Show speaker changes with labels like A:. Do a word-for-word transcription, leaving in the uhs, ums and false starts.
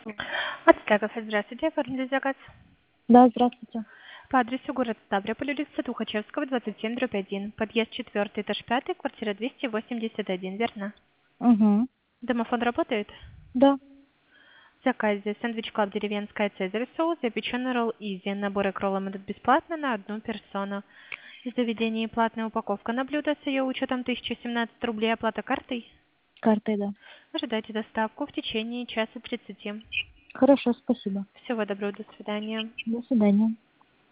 A: От Стегов, здравствуйте, оформили заказ.
B: Да, здравствуйте.
A: По адресу город Ставрополь, улица Тухачевского, двадцать семь, дробь один. Подъезд четвертый, этаж пятый, квартира двести восемьдесят один, верно?
B: Угу.
A: Домофон работает?
B: Да.
A: В заказе сэндвич клаб деревенская цезарь соус, запеченный ролл изи. Наборы к роллам идут бесплатно на одну персону. В заведении платная упаковка на блюдо с ее учетом тысяча семнадцать рублей, оплата картой.
B: Картой, да.
A: Ожидайте доставку в течение часа тридцати.
B: Хорошо, спасибо.
A: Всего доброго, до свидания.
B: До свидания.